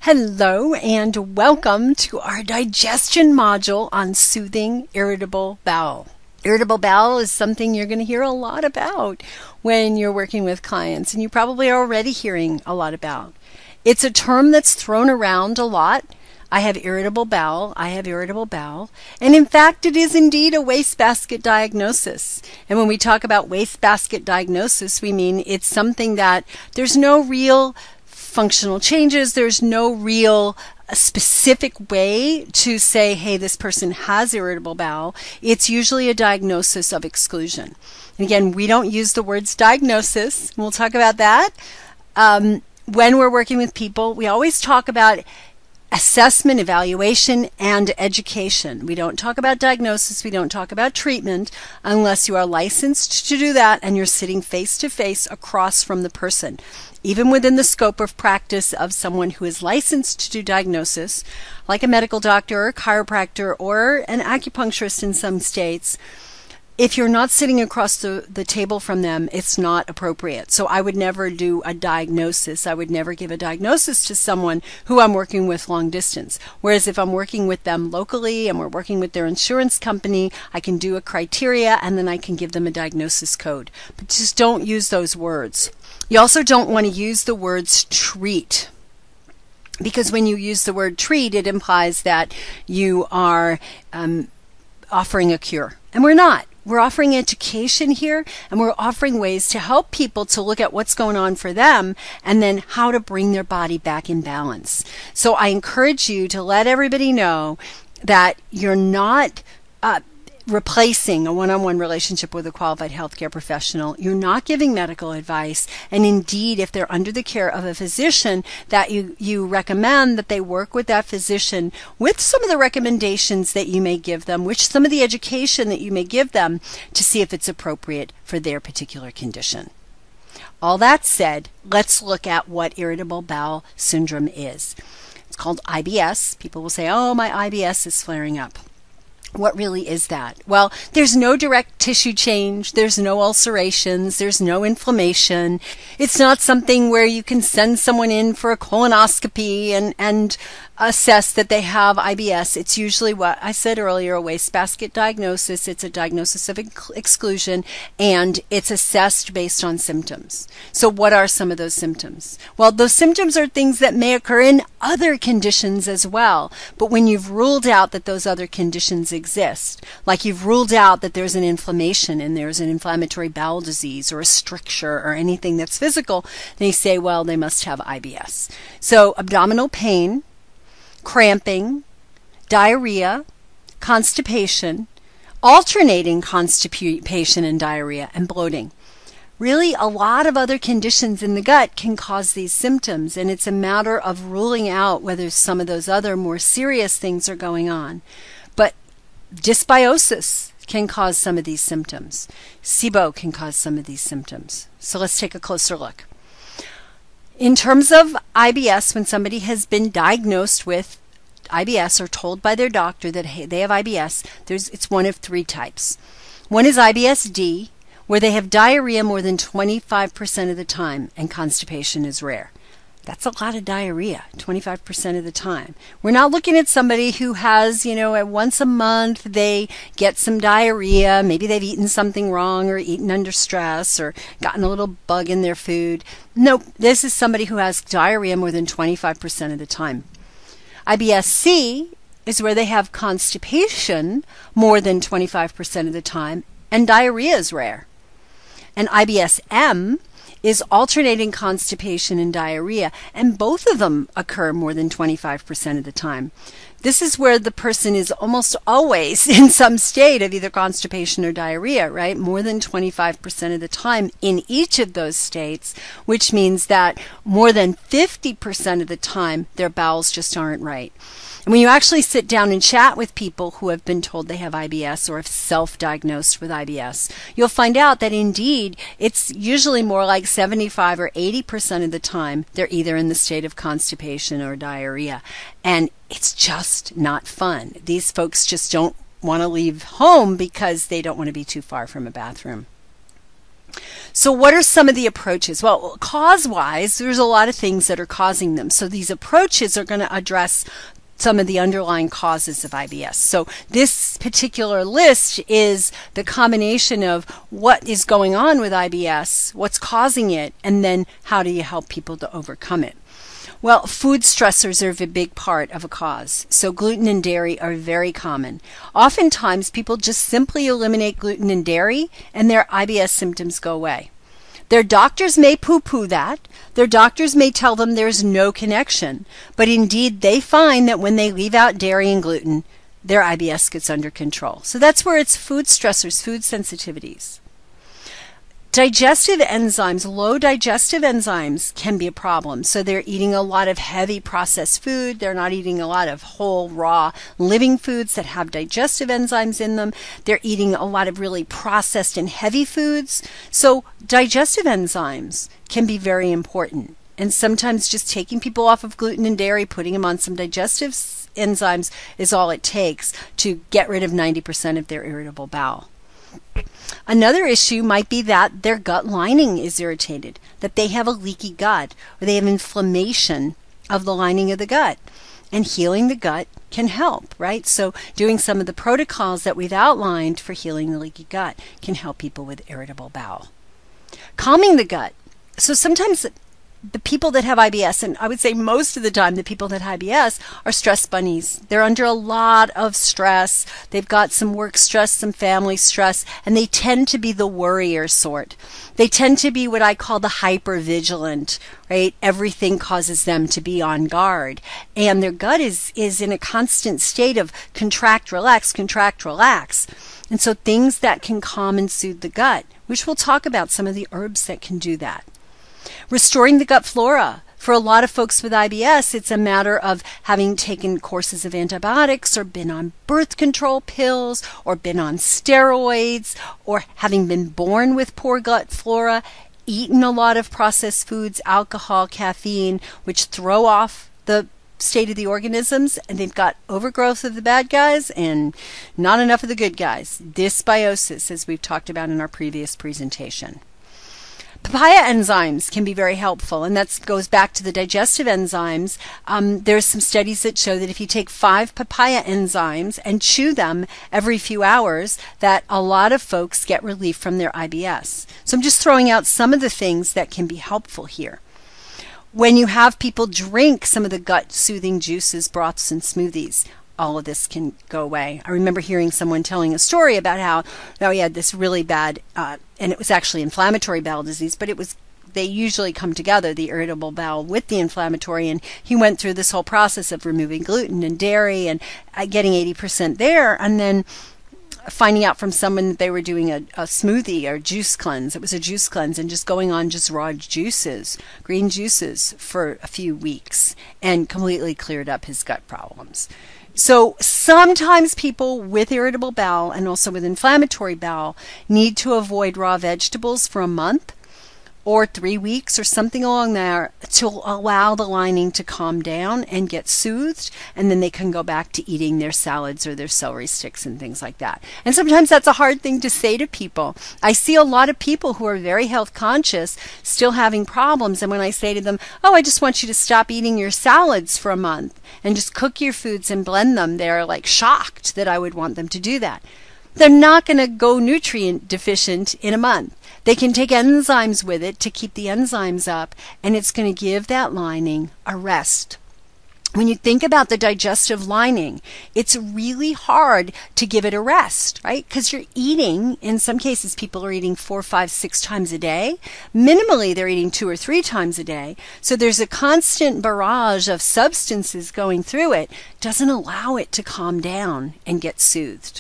Hello and welcome to our digestion module on soothing irritable bowel. Irritable bowel is something you're going to hear a lot about when you're working with clients, and you probably are already hearing a lot about. It's a term that's thrown around a lot. I have irritable bowel, and in fact it is indeed a wastebasket diagnosis. And when we talk about wastebasket diagnosis, we mean it's something that there's no real functional changes, there's no real specific way to say, hey, this person has irritable bowel. It's usually a diagnosis of exclusion. And again, we don't use the words diagnosis. We'll talk about that. When we're working with people, we always talk about assessment, evaluation, and education. We don't talk about diagnosis. We don't talk about treatment unless you are licensed to do that and you're sitting face to face across from the person. Even within the scope of practice of someone who is licensed to do diagnosis, like a medical doctor or a chiropractor or an acupuncturist in some states, if you're not sitting across the table from them, it's not appropriate. So I would never do a diagnosis. I would never give a diagnosis to someone who I'm working with long distance. Whereas if I'm working with them locally and we're working with their insurance company, I can do a criteria and then I can give them a diagnosis code. But just don't use those words. You also don't want to use the words treat, because when you use the word treat, it implies that you are offering a cure. And we're not. We're offering education here, and we're offering ways to help people to look at what's going on for them and then how to bring their body back in balance. So I encourage you to let everybody know that you're not replacing a one-on-one relationship with a qualified healthcare professional. You're not giving medical advice. And indeed, if they're under the care of a physician, that you recommend that they work with that physician with some of the recommendations that you may give them, which some of the education that you may give them to see if it's appropriate for their particular condition. All that said, let's look at what irritable bowel syndrome is. It's called IBS. People will say, oh, my IBS is flaring up. What really is that? Well, there's no direct tissue change. There's no ulcerations. There's no inflammation. It's not something where you can send someone in for a colonoscopy and assess that they have IBS. It's usually what I said earlier, a wastebasket diagnosis. It's a diagnosis of exclusion, and it's assessed based on symptoms. So what are some of those symptoms? Well, those symptoms are things that may occur in other conditions as well. But when you've ruled out that those other conditions exist, like you've ruled out that there's an inflammation and there's an inflammatory bowel disease or a stricture or anything that's physical, then you say, well, they must have IBS. So abdominal pain, cramping, diarrhea, constipation, alternating constipation and diarrhea, and bloating. Really, a lot of other conditions in the gut can cause these symptoms, and it's a matter of ruling out whether some of those other more serious things are going on. But dysbiosis can cause some of these symptoms. SIBO can cause some of these symptoms. So let's take a closer look. In terms of IBS, when somebody has been diagnosed with IBS or told by their doctor that they have IBS, it's one of three types. One is IBS-D, where they have diarrhea more than 25% of the time, and constipation is rare. That's a lot of diarrhea, 25% of the time. We're not looking at somebody who has, once a month they get some diarrhea. Maybe they've eaten something wrong or eaten under stress or gotten a little bug in their food. Nope, this is somebody who has diarrhea more than 25% of the time. IBS-C is where they have constipation more than 25% of the time, and diarrhea is rare. And IBS-M is alternating constipation and diarrhea, and both of them occur more than 25% of the time. This is where the person is almost always in some state of either constipation or diarrhea, right? More than 25% of the time in each of those states, which means that more than 50% of the time their bowels just aren't right. And when you actually sit down and chat with people who have been told they have IBS or have self-diagnosed with IBS, you'll find out that indeed it's usually more like 75 or 80% of the time they're either in the state of constipation or diarrhea. And it's just not fun. These folks just don't want to leave home because they don't want to be too far from a bathroom. So what are some of the approaches? Well, cause-wise, there's a lot of things that are causing them. So these approaches are going to address some of the underlying causes of IBS. So this particular list is the combination of what is going on with IBS, what's causing it, and then how do you help people to overcome it. Well, food stressors are a big part of a cause. So gluten and dairy are very common. Oftentimes, people just simply eliminate gluten and dairy and their IBS symptoms go away. Their doctors may poo-poo that. Their doctors may tell them there's no connection. But indeed, they find that when they leave out dairy and gluten, their IBS gets under control. So that's where it's food stressors, food sensitivities. Digestive enzymes, low digestive enzymes can be a problem. So they're eating a lot of heavy processed food. They're not eating a lot of whole, raw, living foods that have digestive enzymes in them. They're eating a lot of really processed and heavy foods. So digestive enzymes can be very important. And sometimes just taking people off of gluten and dairy, putting them on some digestive enzymes is all it takes to get rid of 90% of their irritable bowel. Another issue might be that their gut lining is irritated, that they have a leaky gut, or they have inflammation of the lining of the gut. And healing the gut can help, right? So doing some of the protocols that we've outlined for healing the leaky gut can help people with irritable bowel. Calming the gut. So sometimes the people that have IBS, and I would say most of the time the people that have IBS are stress bunnies. They're under a lot of stress. They've got some work stress, some family stress, and they tend to be the worrier sort. They tend to be what I call the hypervigilant, right? Everything causes them to be on guard. And their gut is in a constant state of contract, relax, contract, relax. And so things that can calm and soothe the gut, which we'll talk about some of the herbs that can do that. Restoring the gut flora. For a lot of folks with IBS, it's a matter of having taken courses of antibiotics or been on birth control pills or been on steroids or having been born with poor gut flora, eaten a lot of processed foods, alcohol, caffeine, which throw off the state of the organisms, and they've got overgrowth of the bad guys and not enough of the good guys. Dysbiosis, as we've talked about in our previous presentation. Papaya enzymes can be very helpful, and that goes back to the digestive enzymes. There's some studies that show that if you take 5 papaya enzymes and chew them every few hours, that a lot of folks get relief from their IBS. So I'm just throwing out some of the things that can be helpful here. When you have people drink some of the gut-soothing juices, broths, and smoothies, all of this can go away. I remember hearing someone telling a story about how he had this really bad, and it was actually inflammatory bowel disease, but they usually come together, the irritable bowel with the inflammatory, and he went through this whole process of removing gluten and dairy and getting 80% there, and then finding out from someone that they were doing a smoothie or juice cleanse. It was a juice cleanse, and just going on just raw juices, green juices for a few weeks, and completely cleared up his gut problems. So sometimes people with irritable bowel and also with inflammatory bowel need to avoid raw vegetables for a month or 3 weeks or something along there to allow the lining to calm down and get soothed, and then they can go back to eating their salads or their celery sticks and things like that. And sometimes that's a hard thing to say to people. I see a lot of people who are very health conscious still having problems, and when I say to them, oh, I just want you to stop eating your salads for a month and just cook your foods and blend them, they're like shocked that I would want them to do that. They're not going to go nutrient deficient in a month. They can take enzymes with it to keep the enzymes up, and it's going to give that lining a rest. When you think about the digestive lining, it's really hard to give it a rest, right? Because you're eating, in some cases people are eating 4, 5, 6 times a day. Minimally, they're eating 2 or 3 times a day. So there's a constant barrage of substances going through it. Doesn't allow it to calm down and get soothed.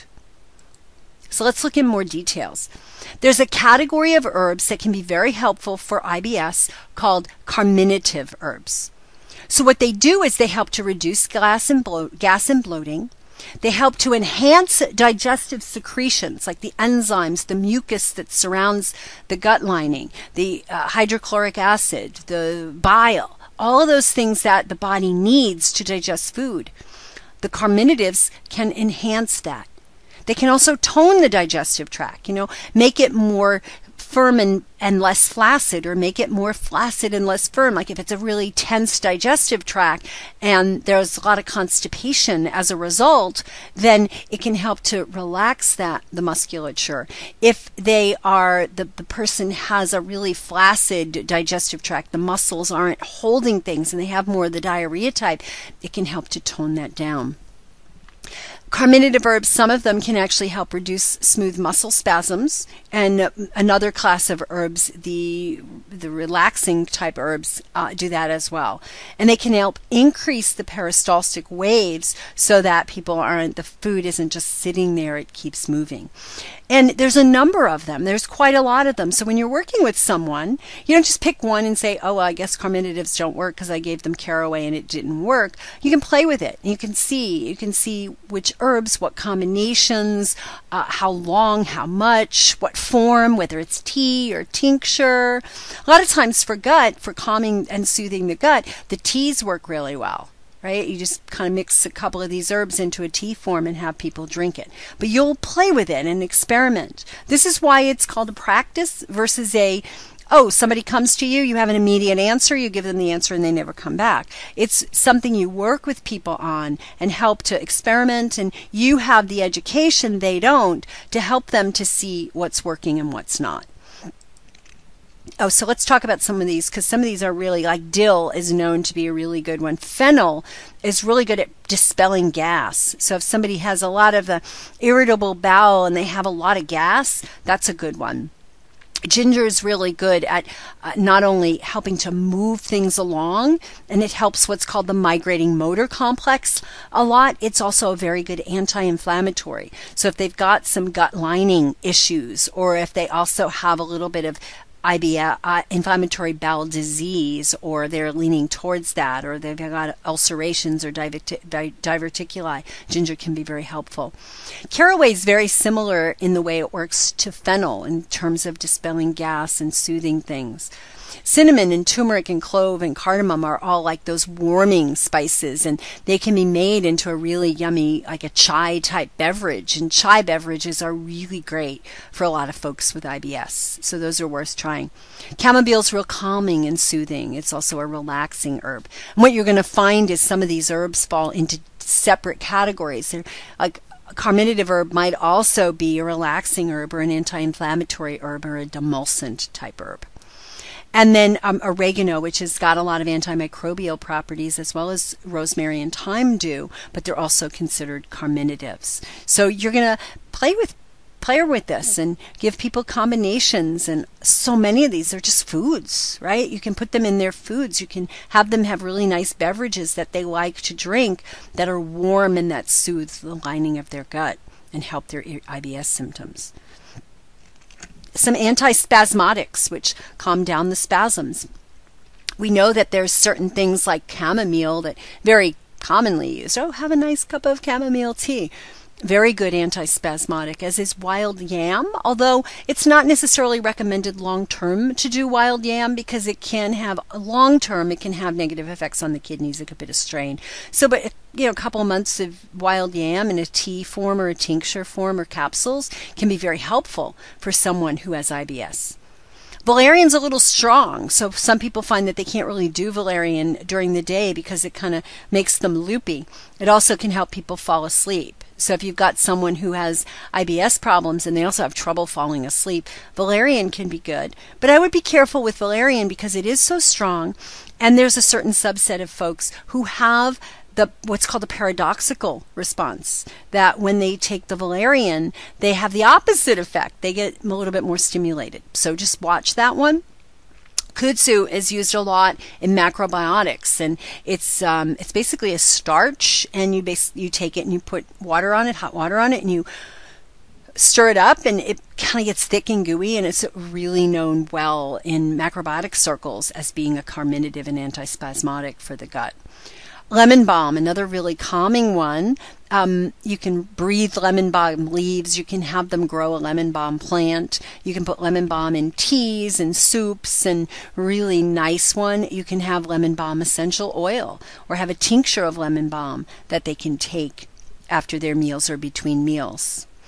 So let's look in more details. There's a category of herbs that can be very helpful for IBS called carminative herbs. So what they do is they help to reduce gas and bloating. They help to enhance digestive secretions like the enzymes, the mucus that surrounds the gut lining, the hydrochloric acid, the bile, all of those things that the body needs to digest food. The carminatives can enhance that. They can also tone the digestive tract, make it more firm and less flaccid, or make it more flaccid and less firm. Like if it's a really tense digestive tract and there's a lot of constipation as a result, then it can help to relax the musculature. If they are, the person has a really flaccid digestive tract, the muscles aren't holding things and they have more of the diarrhea type, it can help to tone that down. Carminative herbs, some of them can actually help reduce smooth muscle spasms, and another class of herbs, the relaxing type herbs, do that as well. And they can help increase the peristaltic waves so that the food isn't just sitting there, it keeps moving. And there's a number of them. There's quite a lot of them. So when you're working with someone, you don't just pick one and say, oh, well, I guess carminatives don't work because I gave them caraway and it didn't work. You can play with it. You can see which herbs, what combinations, how long, how much, what form, whether it's tea or tincture. A lot of times for calming and soothing the gut, the teas work really well. Right? You just kind of mix a couple of these herbs into a tea form and have people drink it. But you'll play with it and experiment. This is why it's called a practice versus somebody comes to you, you have an immediate answer, you give them the answer and they never come back. It's something you work with people on and help to experiment, and you have the education they don't to help them to see what's working and what's not. Oh, so let's talk about some of these, because some of these are really, like dill is known to be a really good one. Fennel is really good at dispelling gas. So if somebody has a lot of the irritable bowel and they have a lot of gas, that's a good one. Ginger is really good at not only helping to move things along, and it helps what's called the migrating motor complex a lot. It's also a very good anti-inflammatory. So if they've got some gut lining issues, or if they also have a little bit of IBS, inflammatory bowel disease, or they're leaning towards that, or they've got ulcerations or diverticuli, ginger can be very helpful. Caraway is very similar in the way it works to fennel in terms of dispelling gas and soothing things. Cinnamon and turmeric and clove and cardamom are all like those warming spices, and they can be made into a really yummy, like a chai type beverage. And chai beverages are really great for a lot of folks with IBS. So those are worth trying. Chamomile is real calming and soothing. It's also a relaxing herb. And what you're going to find is some of these herbs fall into separate categories. They're like a carminative herb might also be a relaxing herb or an anti-inflammatory herb or a demulcent type herb. And then oregano, which has got a lot of antimicrobial properties, as well as rosemary and thyme do, but they're also considered carminatives. So you're going to play with this and give people combinations, and so many of these are just foods, right? You can put them in their foods. You can have them have really nice beverages that they like to drink that are warm and that soothe the lining of their gut and help their IBS symptoms. Some antispasmodics, which calm down the spasms. We know that there's certain things like chamomile that very commonly used. Oh, have a nice cup of chamomile tea. Very good antispasmodic, as is wild yam, although it's not necessarily recommended long-term to do wild yam because it can have negative effects on the kidneys. It could be a strain. So, but a couple of months of wild yam in a tea form or a tincture form or capsules can be very helpful for someone who has IBS. Valerian's a little strong, so some people find that they can't really do valerian during the day because it kind of makes them loopy. It also can help people fall asleep. So if you've got someone who has IBS problems and they also have trouble falling asleep, valerian can be good. But I would be careful with valerian because it is so strong, and there's a certain subset of folks who have what's called a paradoxical response, that when they take the valerian, they have the opposite effect. They get a little bit more stimulated. So just watch that one. Kudzu is used a lot in macrobiotics, and it's basically a starch, and you take it and you put water on it, hot water on it, and you stir it up, and it kind of gets thick and gooey, and it's really known well in macrobiotic circles as being a carminative and antispasmodic for the gut. Lemon balm, another really calming one. You can breathe lemon balm leaves. You can have them grow a lemon balm plant. You can put lemon balm in teas and soups, and really nice one. You can have lemon balm essential oil, or have a tincture of lemon balm that they can take after their meals or between meals.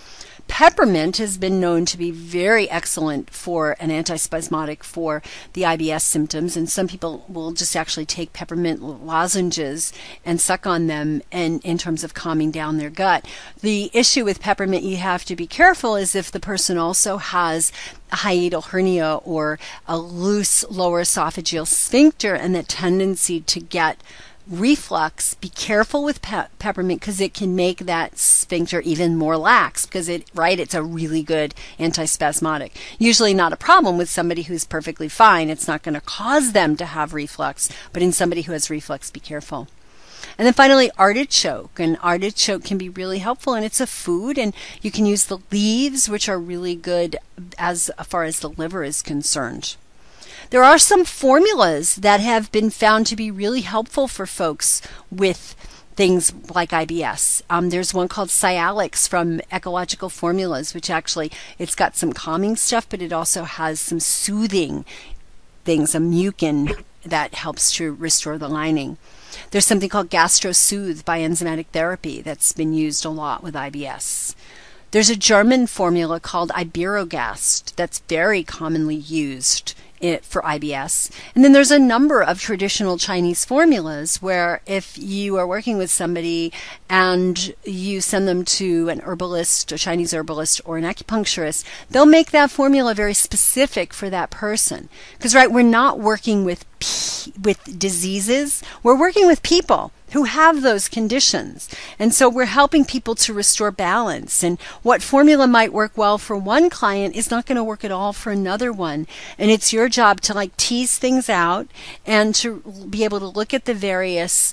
Peppermint has been known to be very excellent for an antispasmodic for the IBS symptoms, and some people will just actually take peppermint lozenges and suck on them and in terms of calming down their gut. The issue with peppermint you have to be careful is if the person also has a hiatal hernia or a loose lower esophageal sphincter and the tendency to get reflux. Be careful with peppermint because it can make that sphincter even more lax because it's a really good antispasmodic. Usually not a problem with somebody who's perfectly fine. It's not going to cause them to have reflux, but in somebody who has reflux, be careful. And then finally, artichoke. And artichoke can be really helpful, and it's a food, and you can use the leaves, which are really good as far as the liver is concerned. There are some formulas that have been found to be really helpful for folks with things like IBS. There's one called Cialis from Ecological Formulas, which actually, it's got some calming stuff, but it also has some soothing things, a mucin that helps to restore the lining. There's something called GastroSoothe by Enzymatic Therapy that's been used a lot with IBS. There's a German formula called Iberogast that's very commonly used for IBS. And then there's a number of traditional Chinese formulas where if you are working with somebody and you send them to an herbalist, a Chinese herbalist, or an acupuncturist, they'll make that formula very specific for that person. Because, we're not working with diseases, we're working with people who have those conditions. And so we're helping people to restore balance. And what formula might work well for one client is not going to work at all for another one. And it's your job to tease things out and to be able to look at the various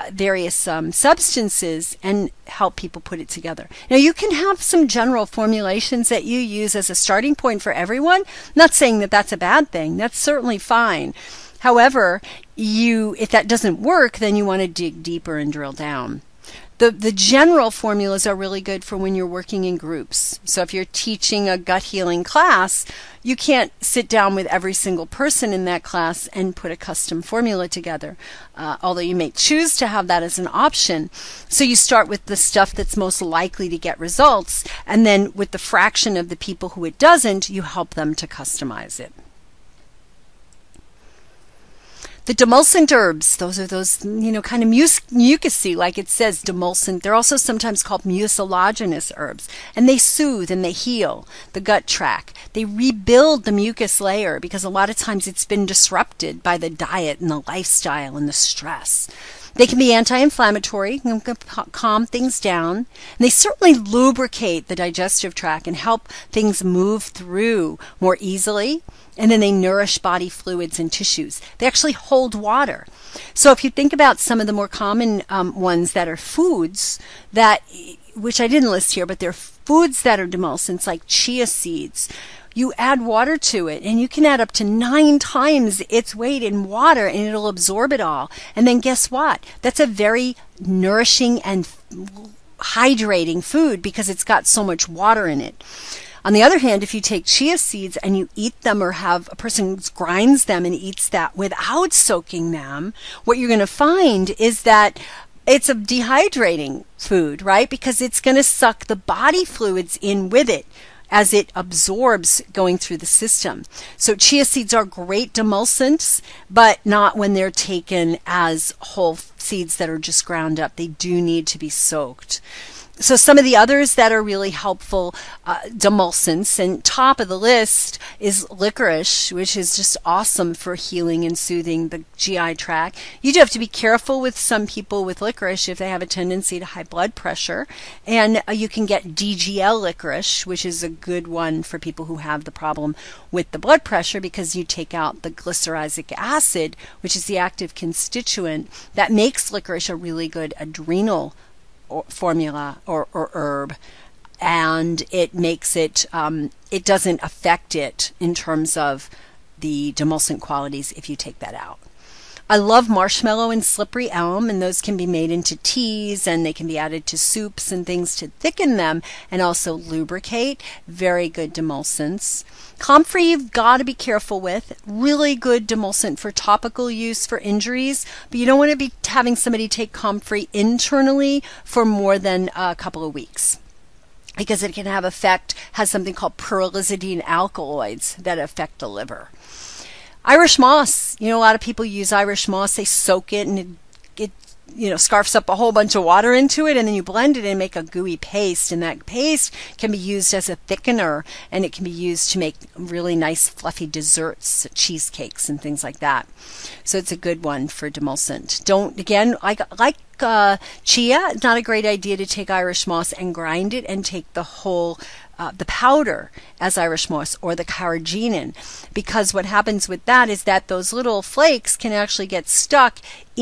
substances and help people put it together. Now, you can have some general formulations that you use as a starting point for everyone. I'm not saying that that's a bad thing. That's certainly fine. However, if that doesn't work, then you want to dig deeper and drill down. The general formulas are really good for when you're working in groups. So if you're teaching a gut healing class, you can't sit down with every single person in that class and put a custom formula together, although you may choose to have that as an option. So you start with the stuff that's most likely to get results, and then with the fraction of the people who it doesn't, you help them to customize it. The demulcent herbs, those are those, kind of mucusy, like it says, demulcent. They're also sometimes called mucilaginous herbs, and they soothe and they heal the gut tract. They rebuild the mucus layer because a lot of times it's been disrupted by the diet and the lifestyle and the stress. They can be anti-inflammatory, calm things down, and they certainly lubricate the digestive tract and help things move through more easily. And then they nourish body fluids and tissues. They actually hold water. So if you think about some of the more common ones that are foods, which I didn't list here, but they're foods that are demulcents, like chia seeds. You add water to it, and you can add up to 9 times its weight in water, and it'll absorb it all. And then guess what? That's a very nourishing and hydrating food because it's got so much water in it. On the other hand, if you take chia seeds and you eat them or have a person grinds them and eats that without soaking them, what you're going to find is that it's a dehydrating food, right? Because it's going to suck the body fluids in with it as it absorbs going through the system. So chia seeds are great demulcents, but not when they're taken as whole seeds that are just ground up. They do need to be soaked. So some of the others that are really helpful demulcents, and top of the list is licorice, which is just awesome for healing and soothing the GI tract. You do have to be careful with some people with licorice if they have a tendency to high blood pressure. And you can get DGL licorice, which is a good one for people who have the problem with the blood pressure because you take out the glyceric acid, which is the active constituent that makes licorice a really good adrenal formula or herb, and it makes it it doesn't affect it in terms of the demulcent qualities if you take that out. I love marshmallow and slippery elm, and those can be made into teas, and they can be added to soups and things to thicken them and also lubricate. Very good demulcents. Comfrey you've got to be careful with. Really good demulcent for topical use for injuries, but you don't want to be having somebody take Comfrey internally for more than a couple of weeks. because it can has something called pyrrolizidine alkaloids that affect the liver. Irish moss, a lot of people use Irish moss. They soak it and it scarfs up a whole bunch of water into it, and then you blend it and make a gooey paste. And that paste can be used as a thickener, and it can be used to make really nice fluffy desserts, cheesecakes and things like that. So it's a good one for demulcent. Like chia, it's not a great idea to take Irish moss and grind it and take the whole the powder as Irish moss or the carrageenan, because what happens with that is that those little flakes can actually get stuck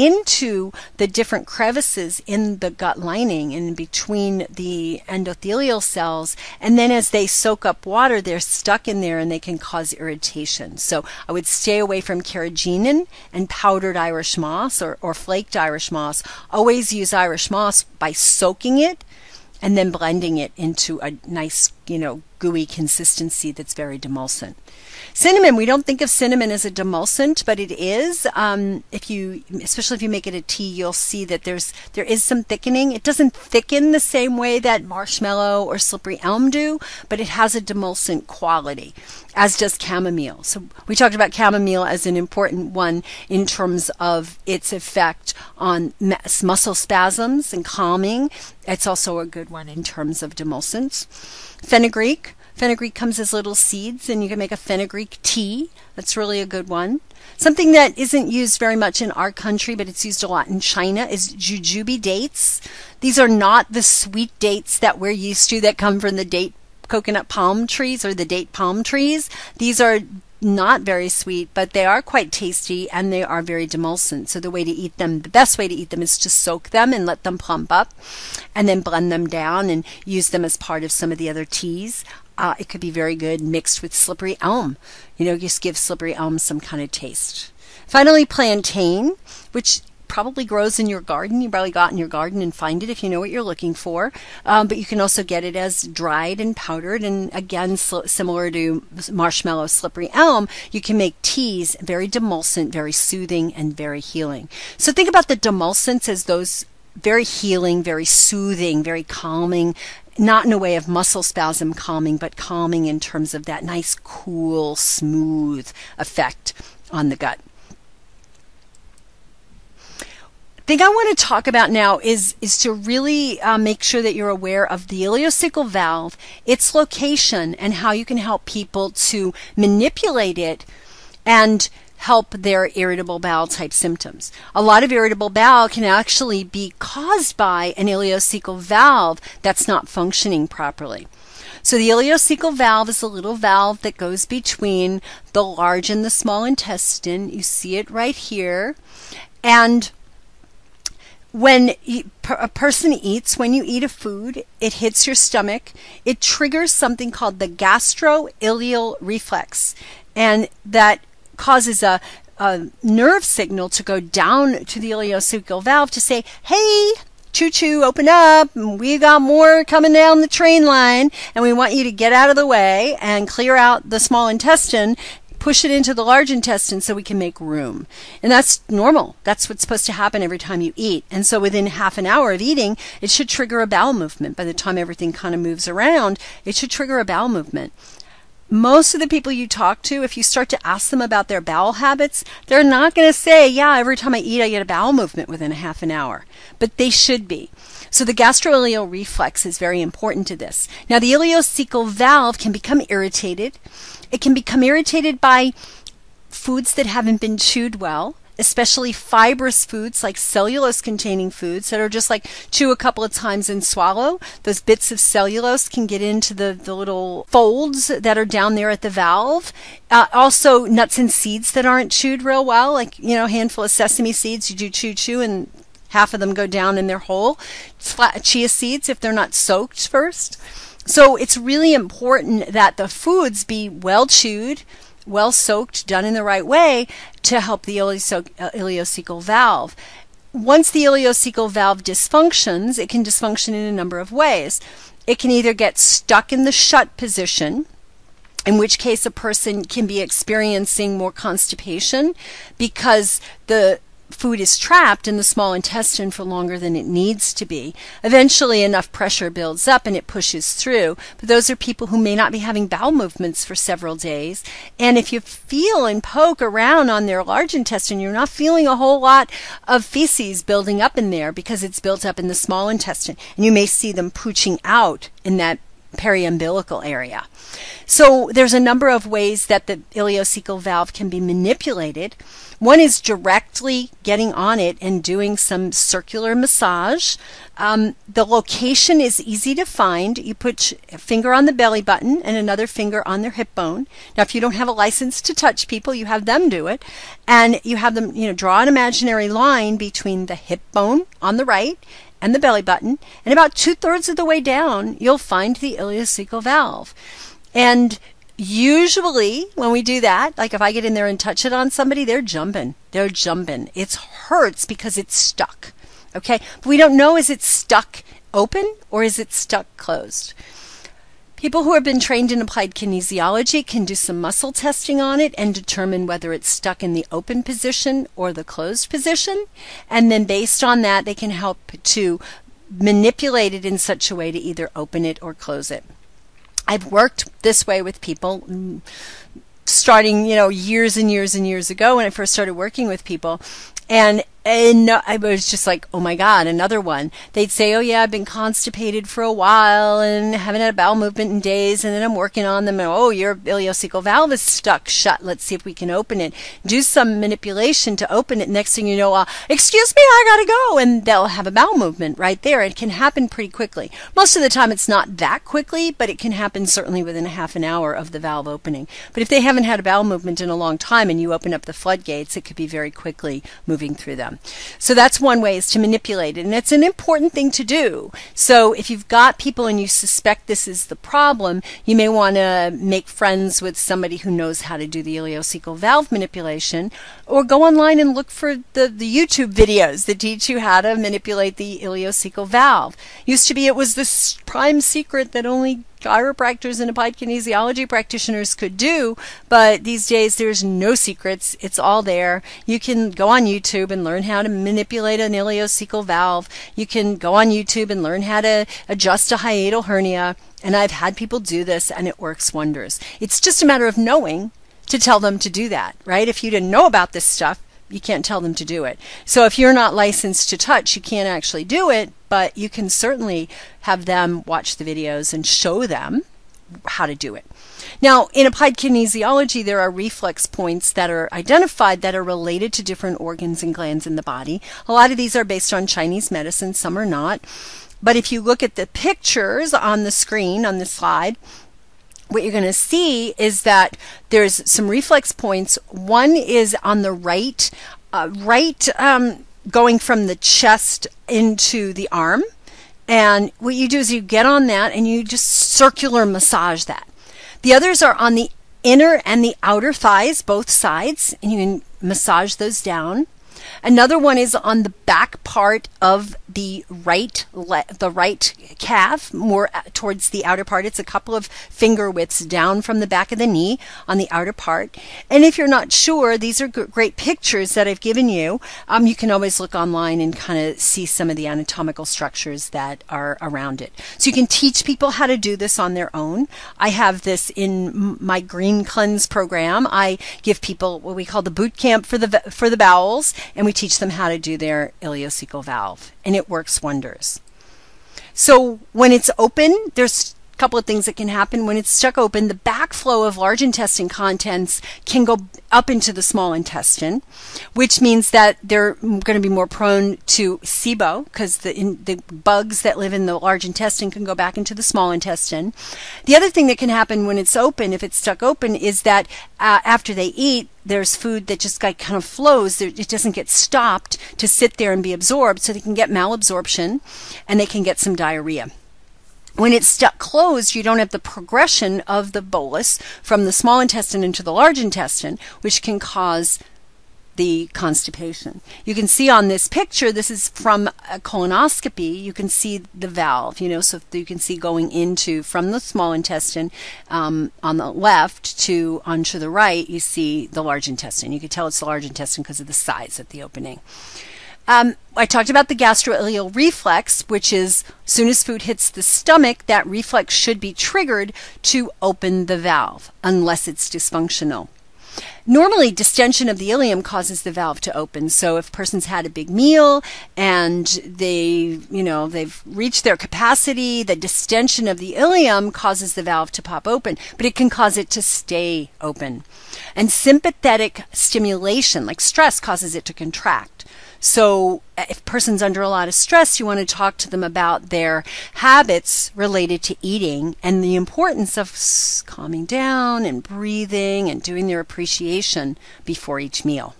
into the different crevices in the gut lining and between the endothelial cells, and then as they soak up water, they're stuck in there and they can cause irritation. So I would stay away from carrageenan and powdered Irish moss or flaked Irish moss. Always use Irish moss by soaking it and then blending it into a nice, gooey consistency that's very demulcent. Cinnamon, we don't think of cinnamon as a demulcent, but it is. Especially if you make it a tea, you'll see that there is some thickening. It doesn't thicken the same way that marshmallow or slippery elm do, but it has a demulcent quality, as does chamomile. So we talked about chamomile as an important one in terms of its effect on muscle spasms and calming. It's also a good one in terms of demulcents. Fenugreek. Fenugreek comes as little seeds, and you can make a fenugreek tea. That's really a good one. Something that isn't used very much in our country, but it's used a lot in China, is jujube dates. These are not the sweet dates that we're used to that come from the date coconut palm trees or the date palm trees. These are not very sweet, but they are quite tasty and they are very demulcent. So the best way to eat them is to soak them and let them plump up and then blend them down and use them as part of some of the other teas. It could be very good mixed with slippery elm. Just give slippery elm some kind of taste. Finally, plantain, which probably grows in your garden. You probably go out in your garden and find it if you know what you're looking for. But you can also get it as dried and powdered. And again, similar to marshmallow, slippery elm, you can make teas very demulcent, very soothing, and very healing. So think about the demulcents as those very healing, very soothing, very calming, not in a way of muscle spasm calming, but calming in terms of that nice, cool, smooth effect on the gut. The thing I want to talk about now is to really make sure that you're aware of the ileocecal valve, its location, and how you can help people to manipulate it and help their irritable bowel type symptoms. A lot of irritable bowel can actually be caused by an ileocecal valve that's not functioning properly. So the ileocecal valve is a little valve that goes between the large and the small intestine. You see it right here. And when a person eats, when you eat a food, it hits your stomach. It triggers something called the gastroileal reflex. And that causes a nerve signal to go down to the ileocecal valve to say, hey, choo-choo, open up. We got more coming down the train line, and we want you to get out of the way and clear out the small intestine, push it into the large intestine so we can make room. And that's normal. That's what's supposed to happen every time you eat. And so within half an hour of eating, it should trigger a bowel movement. By the time everything kind of moves around, it should trigger a bowel movement. Most of the people you talk to, if you start to ask them about their bowel habits, they're not going to say, yeah, every time I eat, I get a bowel movement within a half an hour. But they should be. So the gastroileal reflex is very important to this. Now, the ileocecal valve can become irritated. It can become irritated by foods that haven't been chewed well, especially fibrous foods like cellulose-containing foods that are just like chew a couple of times and swallow. Those bits of cellulose can get into the little folds that are down there at the valve. Also, nuts and seeds that aren't chewed real well, like, a handful of sesame seeds, you do chew, and half of them go down in their hole. Chia seeds, if they're not soaked first. So it's really important that the foods be well chewed, well soaked, done in the right way to help the ileocecal valve. Once the ileocecal valve dysfunctions, it can dysfunction in a number of ways. It can either get stuck in the shut position, in which case a person can be experiencing more constipation because the food is trapped in the small intestine for longer than it needs to be. Eventually enough pressure builds up and it pushes through. But those are people who may not be having bowel movements for several days. And if you feel and poke around on their large intestine, you're not feeling a whole lot of feces building up in there because it's built up in the small intestine. And you may see them pooching out in that periumbilical area. So there's a number of ways that the ileocecal valve can be manipulated. One is directly getting on it and doing some circular massage. The location is easy to find. You put a finger on the belly button and another finger on their hip bone. Now, if you don't have a license to touch people, you have them do it. And you have them, draw an imaginary line between the hip bone on the right and the belly button. And about 2/3 of the way down, you'll find the ileocecal valve. And usually when we do that, like if I get in there and touch it on somebody, they're jumping. They're jumping. It hurts because it's stuck. Okay? But we don't know, is it stuck open or is it stuck closed? People who have been trained in applied kinesiology can do some muscle testing on it and determine whether it's stuck in the open position or the closed position. And then based on that, they can help to manipulate it in such a way to either open it or close it. I've worked this way with people starting, years and years and years ago when I first started working with people. And I was just like, oh my God, another one. They'd say, oh yeah, I've been constipated for a while and haven't had a bowel movement in days, and then I'm working on them, and oh, your ileocecal valve is stuck shut. Let's see if we can open it. Do some manipulation to open it. Next thing you know, excuse me, I gotta go. And they'll have a bowel movement right there. It can happen pretty quickly. Most of the time it's not that quickly, but it can happen certainly within a half an hour of the valve opening. But if they haven't had a bowel movement in a long time and you open up the floodgates, it could be very quickly moving through them. So that's one way, is to manipulate it. And it's an important thing to do. So if you've got people and you suspect this is the problem, you may want to make friends with somebody who knows how to do the ileocecal valve manipulation, or go online and look for the YouTube videos that teach you how to manipulate the ileocecal valve. Used to be it was this prime secret that only chiropractors and applied kinesiology practitioners could do, but these days there's no secrets. It's all there. You can go on YouTube and learn how to manipulate an ileocecal valve. You can go on YouTube and learn how to adjust a hiatal hernia, and I've had people do this and it works wonders. It's just a matter of knowing to tell them to do that, right? If you didn't know about this stuff, you can't tell them to do it. So if you're not licensed to touch, you can't actually do it, but you can certainly have them watch the videos and show them how to do it. Now, in applied kinesiology, there are reflex points that are identified that are related to different organs and glands in the body. A lot of these are based on Chinese medicine, some are not. But if you look at the pictures on the screen, on the slide, what you're going to see is that there's some reflex points. One is on the right, going from the chest into the arm. And what you do is you get on that and you just circular massage that. The others are on the inner and the outer thighs, both sides, and you can massage those down. Another one is on the back part of the right calf, more towards the outer part. It's a couple of finger widths down from the back of the knee on the outer part. And if you're not sure, these are great pictures that I've given you. You can always look online and kind of see some of the anatomical structures that are around it. So you can teach people how to do this on their own. I have this in my Green Cleanse program. I give people what we call the boot camp for the bowels, and we teach them how to do their ileocecal valve, and it works wonders. So when it's open, there's a couple of things that can happen. When it's stuck open, the backflow of large intestine contents can go up into the small intestine, which means that they're going to be more prone to SIBO, because the bugs that live in the large intestine can go back into the small intestine. The other thing that can happen when it's open, if it's stuck open, is that after they eat, there's food that just kind of flows. It doesn't get stopped to sit there and be absorbed, so they can get malabsorption and they can get some diarrhea. When it's stuck closed, you don't have the progression of the bolus from the small intestine into the large intestine, which can cause the constipation. You can see on this picture, this is from a colonoscopy, you can see the valve, so you can see going into from the small intestine on the left to onto the right, you see the large intestine. You can tell it's the large intestine because of the size of the opening. I talked about the gastroileal reflex, which is as soon as food hits the stomach, that reflex should be triggered to open the valve, unless it's dysfunctional. Normally, distension of the ileum causes the valve to open. So if a person's had a big meal and they've reached their capacity, the distension of the ileum causes the valve to pop open, but it can cause it to stay open. And sympathetic stimulation, like stress, causes it to contract. So if a person's under a lot of stress, you want to talk to them about their habits related to eating and the importance of calming down and breathing and doing their appreciation before each meal.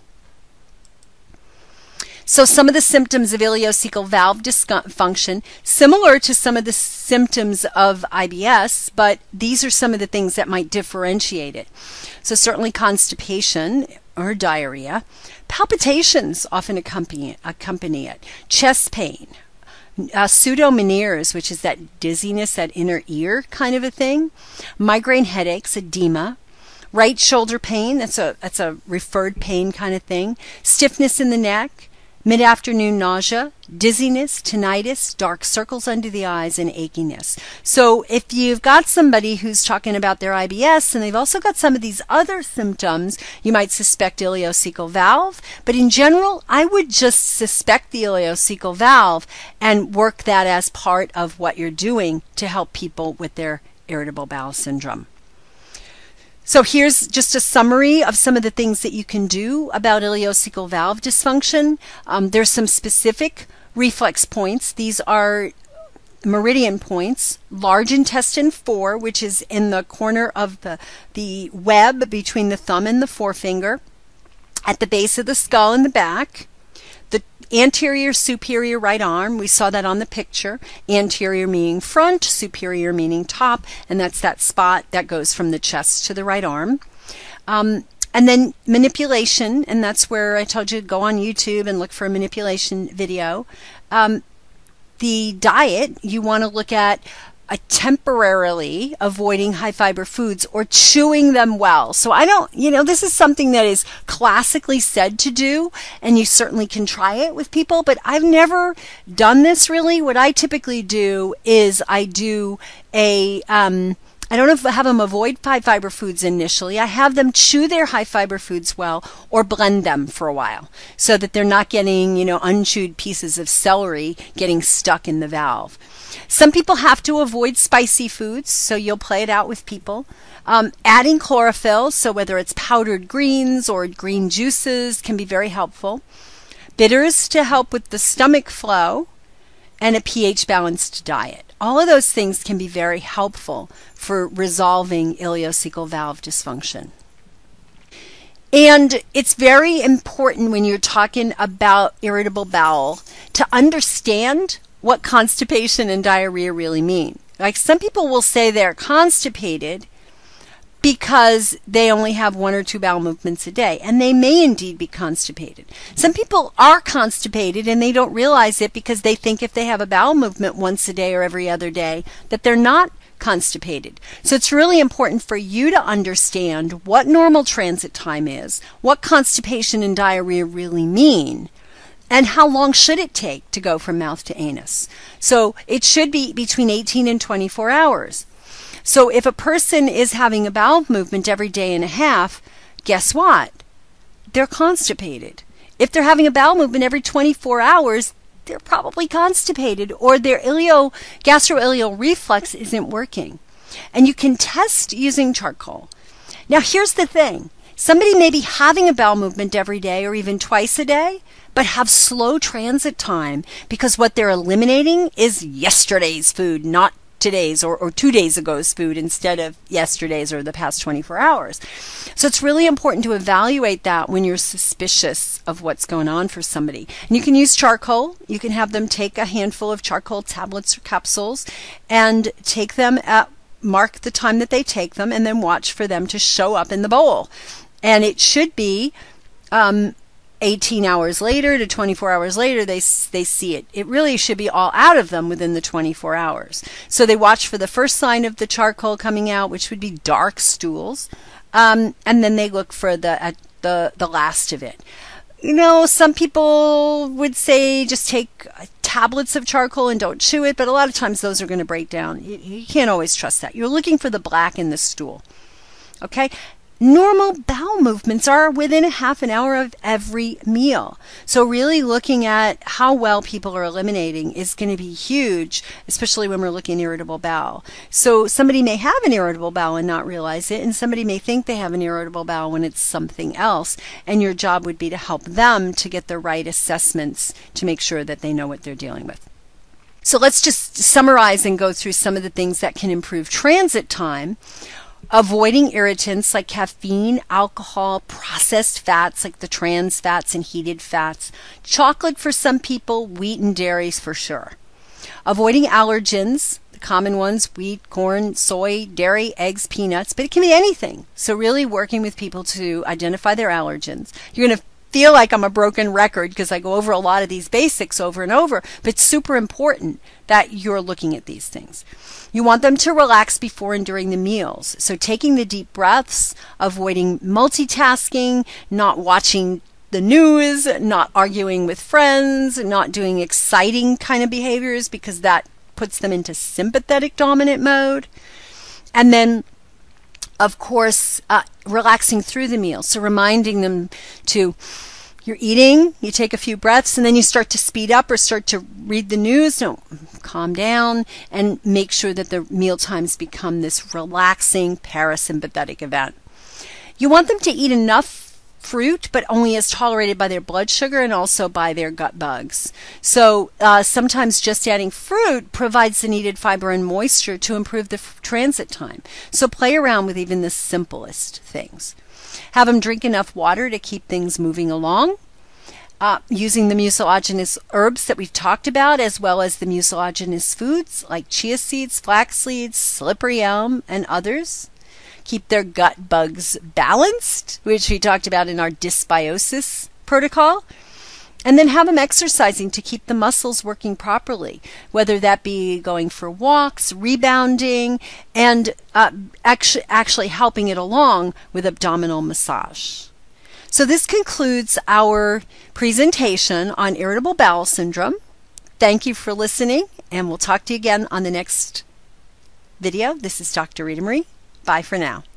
So some of the symptoms of ileocecal valve dysfunction, similar to some of the symptoms of IBS, but these are some of the things that might differentiate it. So certainly constipation or diarrhea. Palpitations often accompany it. Chest pain. Pseudomenieres, which is that dizziness, that inner ear kind of a thing. Migraine headaches, edema. Right shoulder pain, that's a referred pain kind of thing. Stiffness in the neck. Mid-afternoon nausea, dizziness, tinnitus, dark circles under the eyes, and achiness. So if you've got somebody who's talking about their IBS and they've also got some of these other symptoms, you might suspect ileocecal valve. But in general, I would just suspect the ileocecal valve and work that as part of what you're doing to help people with their irritable bowel syndrome. So here's just a summary of some of the things that you can do about ileocecal valve dysfunction. There's some specific reflex points. These are meridian points. Large intestine 4, which is in the corner of the web between the thumb and the forefinger, at the base of the skull in the back. The anterior superior right arm, we saw that on the picture. Anterior meaning front, superior meaning top, and that's that spot that goes from the chest to the right arm. And then manipulation, and that's where I told you to go on YouTube and look for a manipulation video. The diet, you want to look at temporarily avoiding high fiber foods or chewing them well. So this is something that is classically said to do, and you certainly can try it with people, but I've never done this really. What I typically do is I don't have them avoid high fiber foods initially. I have them chew their high fiber foods well or blend them for a while so that they're not getting, unchewed pieces of celery getting stuck in the valve. Some people have to avoid spicy foods, so you'll play it out with people. Adding chlorophyll, so whether it's powdered greens or green juices, can be very helpful. Bitters to help with the stomach flow, and a pH-balanced diet. All of those things can be very helpful for resolving ileocecal valve dysfunction. And it's very important when you're talking about irritable bowel to understand what constipation and diarrhea really mean. Like some people will say they're constipated because they only have 1 or 2 bowel movements a day, and they may indeed be constipated. Some people are constipated and they don't realize it because they think if they have a bowel movement once a day or every other day that they're not constipated. So it's really important for you to understand what normal transit time is, what constipation and diarrhea really mean, and how long should it take to go from mouth to anus. So it should be between 18 and 24 hours. So if a person is having a bowel movement every day and a half, guess what? They're constipated. If they're having a bowel movement every 24 hours, they're probably constipated, or their gastroileal reflex isn't working. And you can test using charcoal. Now here's the thing. Somebody may be having a bowel movement every day or even twice a day, but have slow transit time because what they're eliminating is yesterday's food, not today's or 2 days ago's food instead of yesterday's or the past 24 hours. So it's really important to evaluate that when you're suspicious of what's going on for somebody. And you can use charcoal. You can have them take a handful of charcoal tablets or capsules and take them mark the time that they take them and then watch for them to show up in the bowl. And it should be 18 hours later to 24 hours later, they see it. It really should be all out of them within the 24 hours. So they watch for the first sign of the charcoal coming out, which would be dark stools, and then they look for the last of it. Some people would say just take tablets of charcoal and don't chew it, but a lot of times those are going to break down. You can't always trust that. You're looking for the black in the stool. Okay? Normal bowel movements are within a half an hour of every meal. So really looking at how well people are eliminating is going to be huge, especially when we're looking at irritable bowel. So somebody may have an irritable bowel and not realize it, and somebody may think they have an irritable bowel when it's something else, and your job would be to help them to get the right assessments to make sure that they know what they're dealing with. So let's just summarize and go through some of the things that can improve transit time. Avoiding irritants like caffeine, alcohol, processed fats like the trans fats and heated fats, chocolate for some people, wheat and dairies for sure. Avoiding allergens, the common ones, wheat, corn, soy, dairy, eggs, peanuts, but it can be anything. So really working with people to identify their allergens. You're going to feel like I'm a broken record because I go over a lot of these basics over and over, but it's super important that you're looking at these things. You want them to relax before and during the meals. So taking the deep breaths, avoiding multitasking, not watching the news, not arguing with friends, not doing exciting kind of behaviors because that puts them into sympathetic dominant mode. And then, of course, relaxing through the meal. So reminding them to, you're eating, you take a few breaths, and then you start to speed up or start to read the news. No, calm down and make sure that the meal times become this relaxing parasympathetic event. You want them to eat enough fruit, but only as tolerated by their blood sugar and also by their gut bugs. So sometimes just adding fruit provides the needed fiber and moisture to improve the transit time. So play around with even the simplest things. Have them drink enough water to keep things moving along. Using the mucilaginous herbs that we've talked about, as well as the mucilaginous foods like chia seeds, flax seeds, slippery elm, and others. Keep their gut bugs balanced, which we talked about in our dysbiosis protocol. And then have them exercising to keep the muscles working properly, whether that be going for walks, rebounding, and actually helping it along with abdominal massage. So this concludes our presentation on irritable bowel syndrome. Thank you for listening, and we'll talk to you again on the next video. This is Dr. Rita Marie. Bye for now.